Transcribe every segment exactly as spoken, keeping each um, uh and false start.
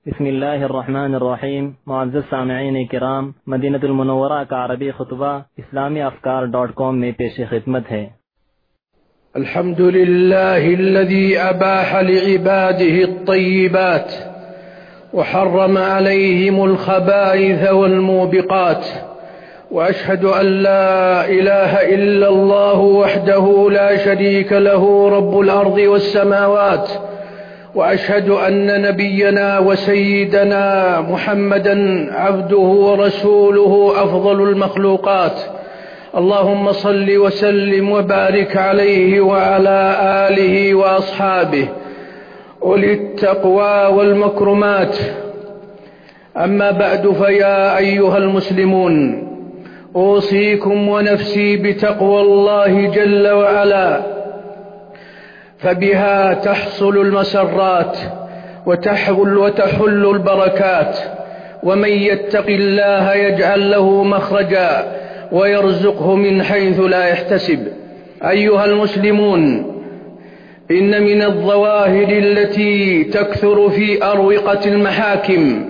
بسم الله الرحمن الرحیم. معزز سامعین کرام، مدینہ المنورہ کا عربی خطبہ اسلامی افکار ڈاٹ کام میں پیش خدمت ہے۔ الحمد لله الذي أباح لعباده الطيبات وحرم عليهم الخبائث والموبقات، وأشهد أن لا إله إلا الله وحده لا شريك له رب الأرض والسماوات، وأشهد أن نبينا وسيدنا محمدا عبده ورسوله أفضل المخلوقات. اللهم صل وسلم وبارك عليه وعلى آله وأصحابه أولي التقوى والمكرمات. أما بعد، فيا أيها المسلمون، أوصيكم ونفسي بتقوى الله جل وعلا، فبها تحصل المسرات وتحل وتحل البركات، ومن يتق الله يجعل له مخرجا ويرزقه من حيث لا يحتسب. أيها المسلمون، إن من الظواهر التي تكثر في أروقة المحاكم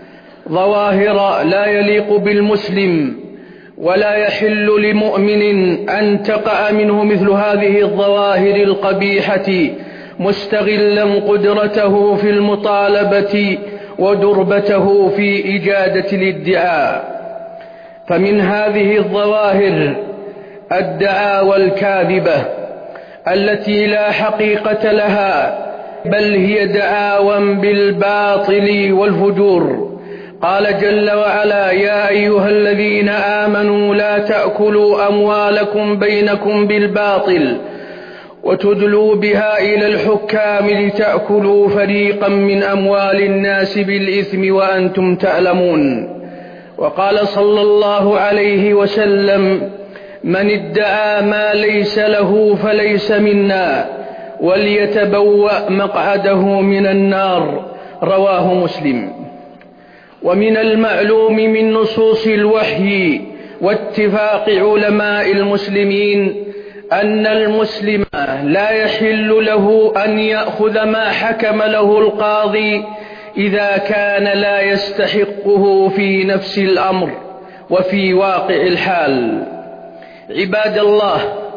ظواهر لا يليق بالمسلم، ولا يحل لمؤمن أن تقع منه مثل هذه الظواهر القبيحة مستغلا قدرته في المطالبة ودربته في إجادة الادعاء. فمن هذه الظواهر الدعاوى الكاذبة التي لا حقيقة لها، بل هي دعاوى بالباطل والفجور. قال جل وعلا: يا أيها الذين آمنوا لا تأكلوا أموالكم بينكم بالباطل وتدلوا بها إلى الحكام لتأكلوا فريقا من أموال الناس بالإثم وأنتم تعلمون. وقال صلى الله عليه وسلم: من ادعى ما ليس له فليس منا، وليتبوأ مقعده من النار. رواه مسلم. ومن المعلوم من نصوص الوحي واتفاق علماء المسلمين أن المسلم لا يحل له أن يأخذ ما حكم له القاضي إذا كان لا يستحقه في نفس الأمر وفي واقع الحال. عباد الله،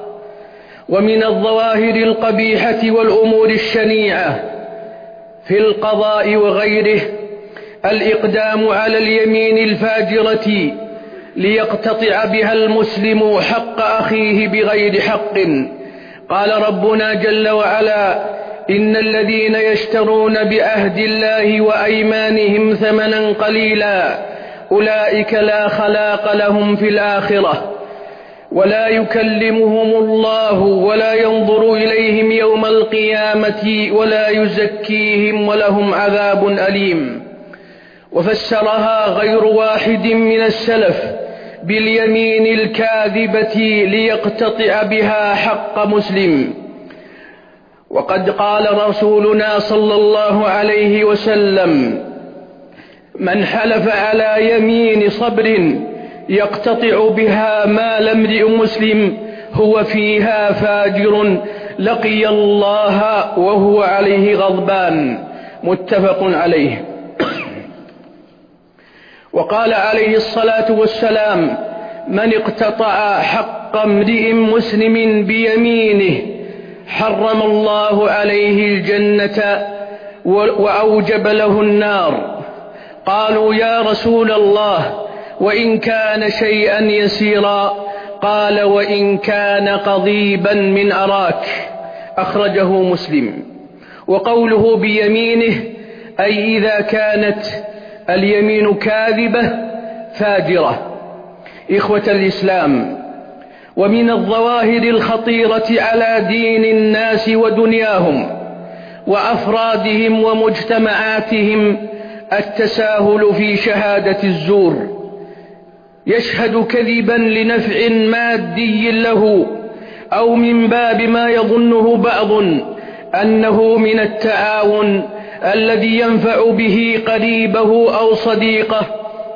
ومن الظواهر القبيحة والأمور الشنيعة في القضاء وغيره الإقدام على اليمين الفاجرة ليقتطع بها المسلم حق أخيه بغير حق. قال ربنا جل وعلا: إن الذين يشترون بعهد الله وأيمانهم ثمنا قليلا أولئك لا خلاق لهم في الآخرة، ولا يكلمهم الله ولا ينظر إليهم يوم القيامة ولا يزكيهم ولهم عذاب أليم. وفسرها غير واحد من السلف باليمين الكاذبة ليقتطع بها حق مسلم. وقد قال رسولنا صلى الله عليه وسلم: من حلف على يمين صبر يقتطع بها مال امرئ مسلم هو فيها فاجر لقي الله وهو عليه غضبان. متفق عليه. وقال عليه الصلاة والسلام: من اقتطع حق امرئ مسلم بيمينه حرم الله عليه الجنة وأوجب له النار. قالوا: يا رسول الله، وإن كان شيئا يسيرا؟ قال: وإن كان قضيبا من أراك. أخرجه مسلم. وقوله بيمينه أي إذا كانت اليمين كاذبة فاجرة. إخوة الإسلام، ومن الظواهر الخطيرة على دين الناس ودنياهم وأفرادهم ومجتمعاتهم التساهل في شهادة الزور. يشهد كذبا لنفع مادي له، أو من باب ما يظنه بعض أنه من التعاون الذي ينفع به قريبه أو صديقه،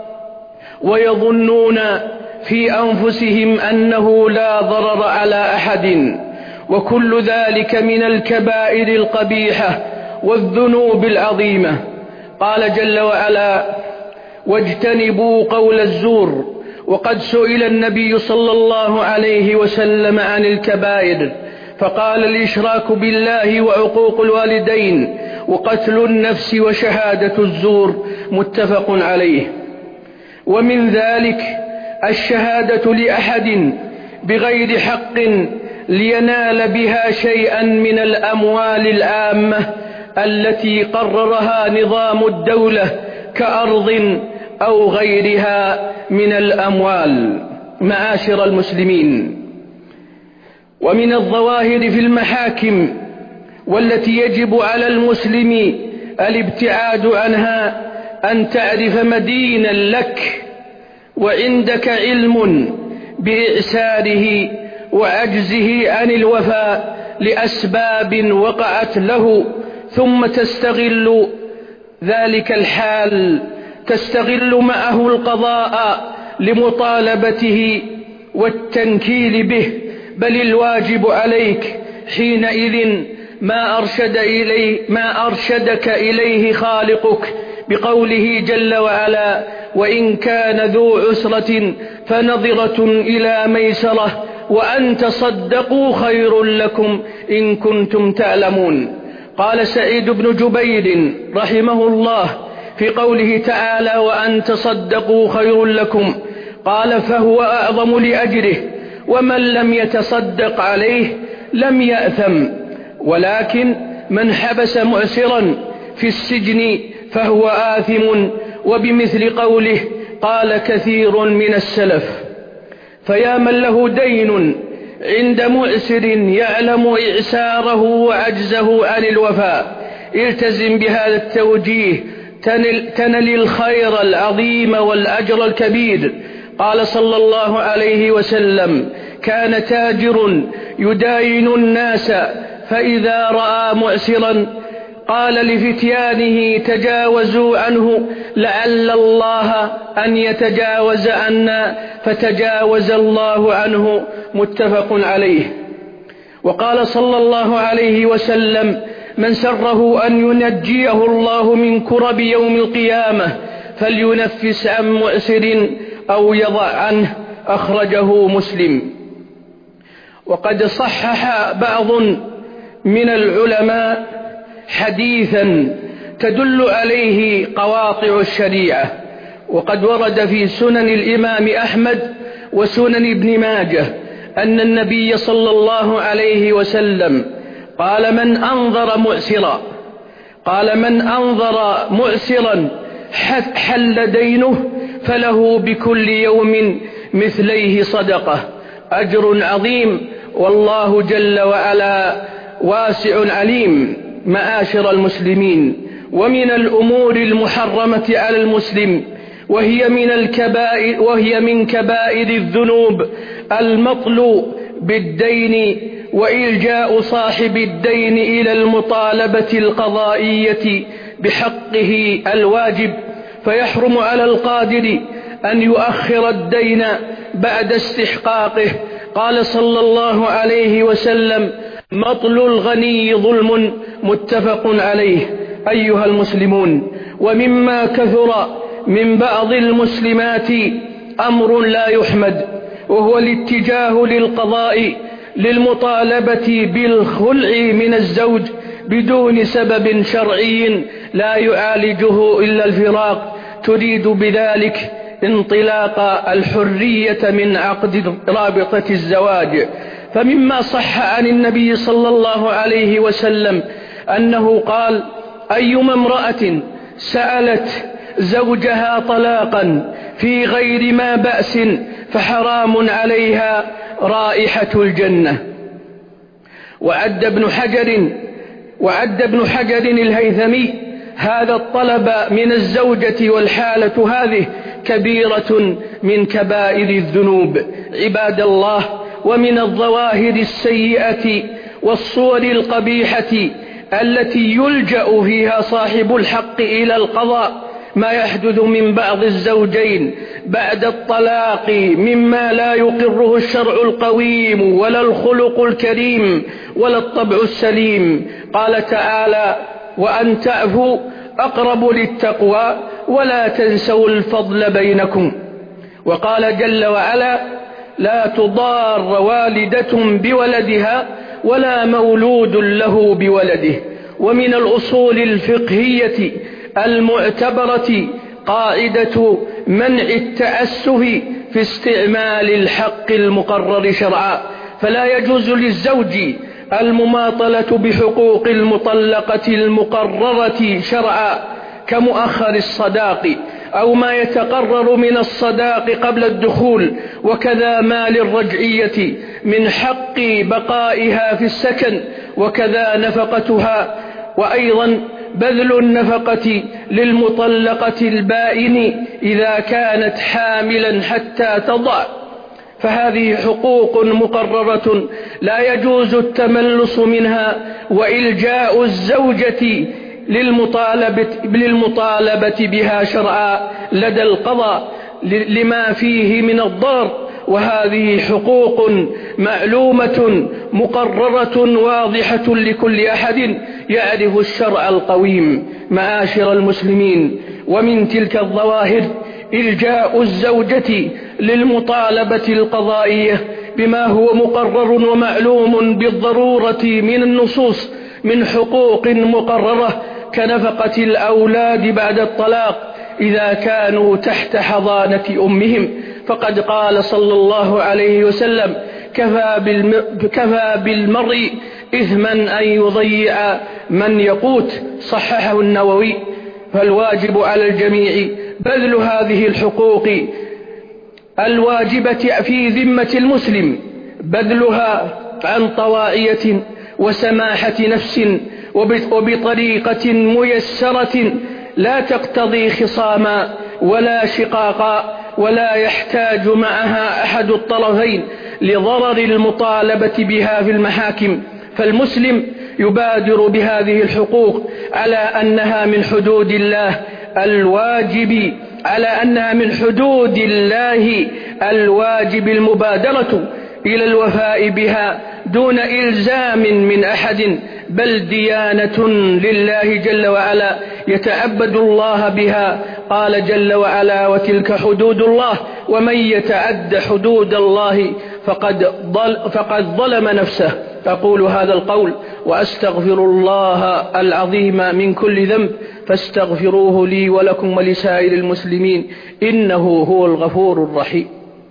ويظنون في أنفسهم أنه لا ضرر على أحد. وكل ذلك من الكبائر القبيحة والذنوب العظيمة. قال جل وعلا: واجتنبوا قول الزور. وقد سئل النبي صلى الله عليه وسلم عن الكبائر فقال: الإشراك بالله وعقوق الوالدين وقتل النفس وشهادة الزور، متفق عليه. ومن ذلك الشهادة لأحد بغير حق لينال بها شيئا من الأموال العامة التي قررها نظام الدولة كأرض أو غيرها من الأموال. معاشر المسلمين، ومن الظواهر في المحاكم والتي يجب على المسلم الابتعاد عنها أن تعرف مدينا لك وعندك علم بإعساره وعجزه عن الوفاء لأسباب وقعت له، ثم تستغل ذلك الحال تستغل معه القضاء لمطالبته والتنكيل به، بل الواجب عليك حينئذ ما أرشد إليه ما أرشدك إليه خالقك بقوله جل وعلا: وإن كان ذو عسرة فنظرة إلى ميسرة وأن تصدقوا خير لكم إن كنتم تعلمون. قال سعيد بن جبير رحمه الله في قوله تعالى: وأن تصدقوا خير لكم، قال: فهو أعظم لأجره، ومن لم يتصدق عليه لم يأثم، ولكن من حبس معسرا في السجن فهو آثم. وبمثل قوله قال كثير من السلف: فيا من له دين عند مؤسر يعلم إعساره وعجزه عن الوفاء، التزم بهذا التوجيه تنل, تنل الخير العظيم والأجر الكبير. قال صلى الله عليه وسلم: كان تاجر يداين الناس فإذا رأى مؤسرا قال لفتيانه: تجاوزوا عنه لعل الله أن يتجاوز عنا، فتجاوز الله عنه، متفق عليه. وقال صلى الله عليه وسلم: من سره أن ينجيه الله من كرب يوم القيامة فلينفس عن مؤسر أو يضع عنه، أخرجه مسلم. وقد صحح بعض من العلماء حديثا تدل عليه قواطع الشريعة، وقد ورد في سنن الإمام أحمد وسنن ابن ماجه أن النبي صلى الله عليه وسلم قال: من أنظر مؤسرا قال من أنظر مؤسرا حل دينه فله بكل يوم مثليه صدقة، أجر عظيم، والله جل وعلا واسع عليم. معاشر المسلمين، ومن الأمور المحرمة على المسلم وهي من الكبائر وهي من كبائر الذنوب المطل بالدين وإلجاء صاحب الدين إلى المطالبة القضائية بحقه الواجب، فيحرم على القادر أن يؤخر الدين بعد استحقاقه. قال صلى الله عليه وسلم: مطل الغني ظلم، متفق عليه. أيها المسلمون، ومما كثر من بعض المسلمات أمر لا يحمد، وهو الاتجاه للقضاء للمطالبة بالخلع من الزوج بدون سبب شرعي لا يعالجه إلا الفراق، تريد بذلك انطلاق الحرية من عقد رابطة الزواج. فمما صح عن النبي صلى الله عليه وسلم أنه قال: أيما امرأة سألت زوجها طلاقا في غير ما بأس فحرام عليها رائحة الجنة. وعد ابن حجر وعد ابن حجر الهيثمي هذا الطلب من الزوجة والحالة هذه كبيرة من كبائر الذنوب. عباد الله، ومن الظواهر السيئة والصور القبيحة التي يلجأ فيها صاحب الحق إلى القضاء ما يحدث من بعض الزوجين بعد الطلاق مما لا يقره الشرع القويم ولا الخلق الكريم ولا الطبع السليم. قال تعالى: وأن تعفوا أقرب للتقوى ولا تنسوا الفضل بينكم. وقال جل وعلا: لا تضار والدة بولدها ولا مولود له بولده. ومن الأصول الفقهية المعتبرة قاعدة منع التأسف في استعمال الحق المقرر شرعا، فلا يجوز للزوج المماطلة بحقوق المطلقة المقررة شرعا كمؤخر الصداق أو ما يتقرر من الصداق قبل الدخول، وكذا ما للرجعية من حق بقائها في السكن، وكذا نفقتها، وأيضا بذل النفقة للمطلقة البائن إذا كانت حاملا حتى تضع، فهذه حقوق مقررة لا يجوز التملص منها وإلجاء الزوجة للمطالبة, للمطالبة بها شرعا لدى القضاء لما فيه من الضرر. وهذه حقوق معلومة مقررة واضحة لكل أحد يعرف الشرع القويم. معاشر المسلمين، ومن تلك الظواهر إلجاء الزوجة للمطالبة القضائية بما هو مقرر ومعلوم بالضرورة من النصوص من حقوق مقررة كنفقة الأولاد بعد الطلاق إذا كانوا تحت حضانة أمهم، فقد قال صلى الله عليه وسلم: كفى بالمرء إثما أن يضيع من يقوت. صححه النووي. فالواجب على الجميع بذل هذه الحقوق الواجبة في ذمة المسلم، بذلها عن طواعية وسماحة نفس وبطريقة ميسرة لا تقتضي خصاما ولا شقاقا، ولا يحتاج معها أحد الطرفين لضرر المطالبة بها في المحاكم. فالمسلم يبادر بهذه الحقوق على أنها من حدود الله الواجب على أنها من حدود الله الواجب المبادرة إلى الوفاء بها دون إلزام من أحد، بل ديانة لله جل وعلا يتعبد الله بها. قال جل وعلا: وتلك حدود الله ومن يتعد حدود الله فقد, ضل فقد ظلم نفسه. أقول هذا القول وأستغفر الله العظيم من كل ذنب فاستغفروه لي ولكم ولسائر المسلمين إنه هو الغفور الرحيم.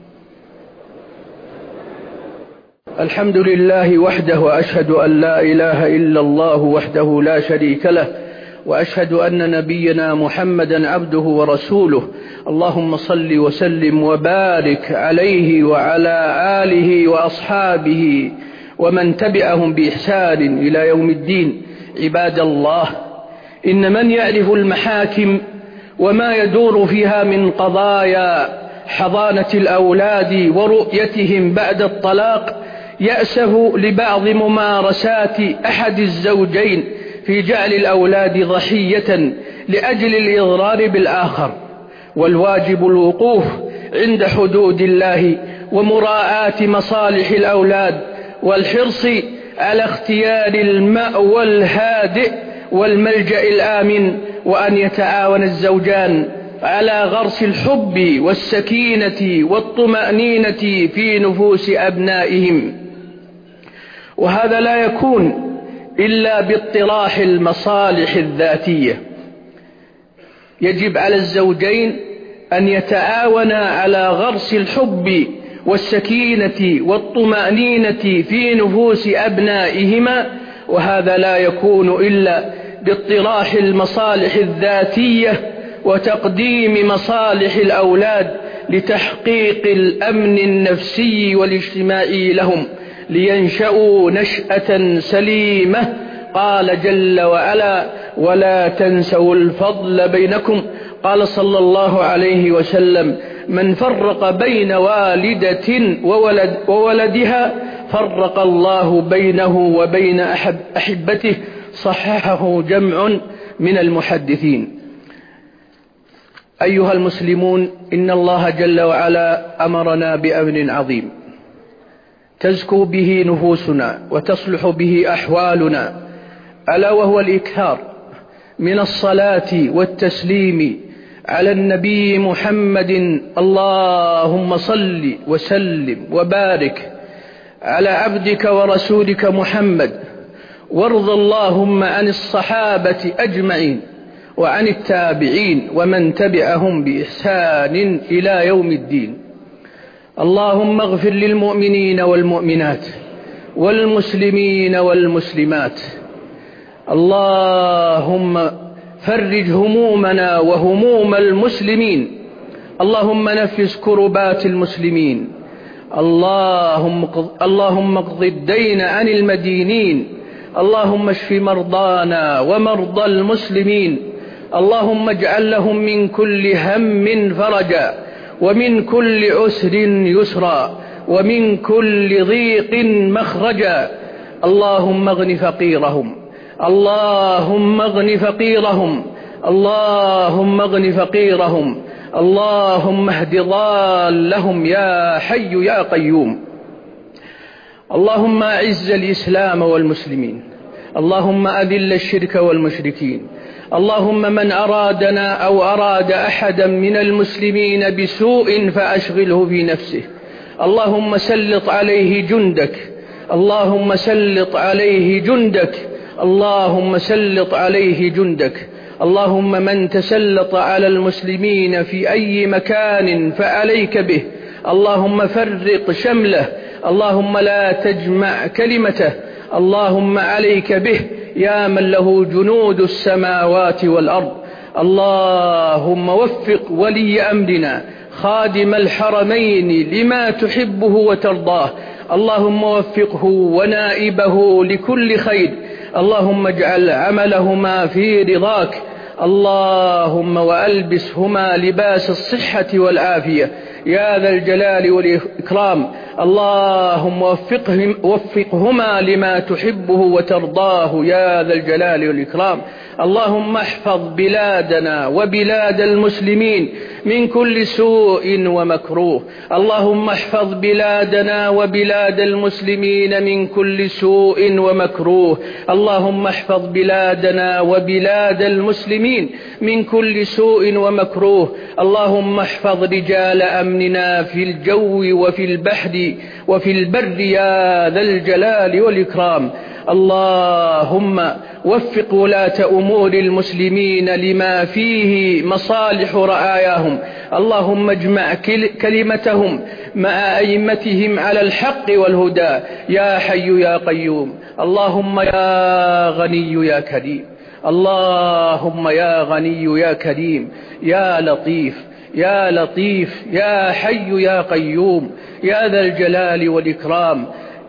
الحمد لله وحده، وأشهد أن لا إله إلا الله وحده لا شريك له، وأشهد أن نبينا محمدا عبده ورسوله. اللهم صل وسلم وبارك عليه وعلى آله وأصحابه ومن تبعهم بإحسان إلى يوم الدين. عباد الله، إن من يعرف المحاكم وما يدور فيها من قضايا حضانة الأولاد ورؤيتهم بعد الطلاق يأسف لبعض ممارسات أحد الزوجين في جعل الأولاد ضحية لأجل الإضرار بالآخر، والواجب الوقوف عند حدود الله ومراعاة مصالح الأولاد والحرص على اختيار المأوى الهادئ والملجأ الآمن، وأن يتعاون الزوجان على غرس الحب والسكينة والطمأنينة في نفوس أبنائهم، وهذا لا يكون إلا باطراح المصالح الذاتية. يجب على الزوجين أن يتعاونا على غرس الحب والسكينة والطمأنينة في نفوس أبنائهما، وهذا لا يكون إلا باطراح المصالح الذاتية وتقديم مصالح الأولاد لتحقيق الأمن النفسي والاجتماعي لهم لينشأوا نشأة سليمة. قال جل وعلا: ولا تنسوا الفضل بينكم. قال صلى الله عليه وسلم: من فرق بين والدة وولد وولدها فرق الله بينه وبين أحب أحبته. صححه جمع من المحدثين. أيها المسلمون، إن الله جل وعلا أمرنا بأمر عظيم تزكو به نفوسنا وتصلح به أحوالنا، ألا وهو الإكثار من الصلاة والتسليم على النبي محمد. اللهم صل وسلم وبارك على عبدك ورسولك محمد، وارض اللهم عن الصحابة أجمعين وعن التابعين ومن تبعهم بإحسان إلى يوم الدين. اللهم اغفر للمؤمنين والمؤمنات والمسلمين والمسلمات. اللهم فرج همومنا وهموم المسلمين. اللهم نفس كربات المسلمين. اللهم اللهم اقض الدين عن المدينين. اللهم اشف مرضانا ومرضى المسلمين. اللهم اجعل لهم من كل هم فرجا، ومن كل عسر يسرا، ومن كل ضيق مخرجا. اللهم اغن فقيرهم. اللهم اغن فقيرهم. اللهم اغن فقيرهم. اللهم اهد ضالهم يا حي يا قيوم. اللهم أعز الإسلام والمسلمين. اللهم أذل الشرك والمشركين. اللهم من أرادنا أو أراد أحدا من المسلمين بسوء فأشغله في نفسه. اللهم سلط عليه جندك. اللهم سلط عليه جندك. اللهم سلط عليه جندك. اللهم من تسلط على المسلمين في أي مكان فعليك به. اللهم فرق شمله. اللهم لا تجمع كلمته. اللهم عليك به يا من له جنود السماوات والأرض. اللهم وفق ولي أمرنا خادم الحرمين لما تحبه وترضاه. اللهم وفقه ونائبه لكل خير. اللهم اجعل عملهما في رضاك. اللهم وألبسهما لباس الصحة والعافية يا ذا الجلال والإكرام. اللهم وفقهم وفقهما لما تحبه وترضاه يا ذا الجلال والإكرام. اللهم احفظ بلادنا وبلاد المسلمين من كل سوء ومكروه. اللهم احفظ بلادنا وبلاد المسلمين من كل سوء ومكروه. اللهم احفظ بلادنا وبلاد المسلمين من كل سوء ومكروه. اللهم احفظ رجال أمننا في الجو وفي البحر وفي البر يا ذا الجلال والإكرام. اللهم وفق ولاة أمور المسلمين لما فيه مصالح رعاياهم. اللهم اجمع كلمتهم مع أئمتهم على الحق والهدى يا حي يا قيوم. اللهم يا غني يا كريم. اللهم يا غني يا كريم يا لطيف يا لطيف يا حي يا قيوم يا ذا الجلال والإكرام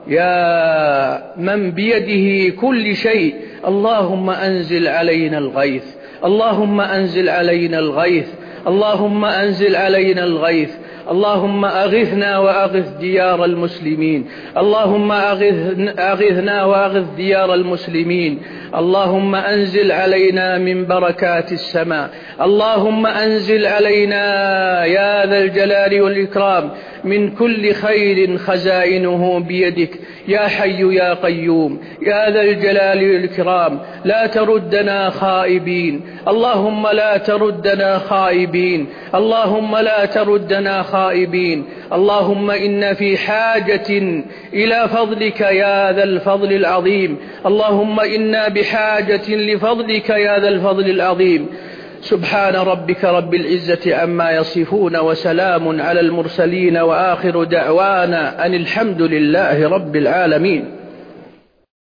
يا من بيده كل شيء. اللهم أنزل علينا الغيث. اللهم أنزل علينا الغيث. اللهم أنزل علينا الغيث. اللهم أغثنا وأغث ديار المسلمين. اللهم أغثنا وأغث ديار المسلمين. اللهم أنزل علينا من بركات السماء. اللهم أنزل علينا يا ذا الجلال والإكرام من كل خير خزائنه بيدك يا حي يا قيوم يا ذا الجلال والإكرام. لا تردنا خائبين. اللهم لا تردنا خائبين. اللهم لا تردنا خائبين. اللهم إن في حاجة إلى فضلك يا ذا الفضل العظيم. اللهم إنا بحاجة لفضلك يا ذا الفضل العظيم. سبحان ربك رب العزة عما يصفون، وسلام على المرسلين، وآخر دعوانا أن الحمد لله رب العالمين.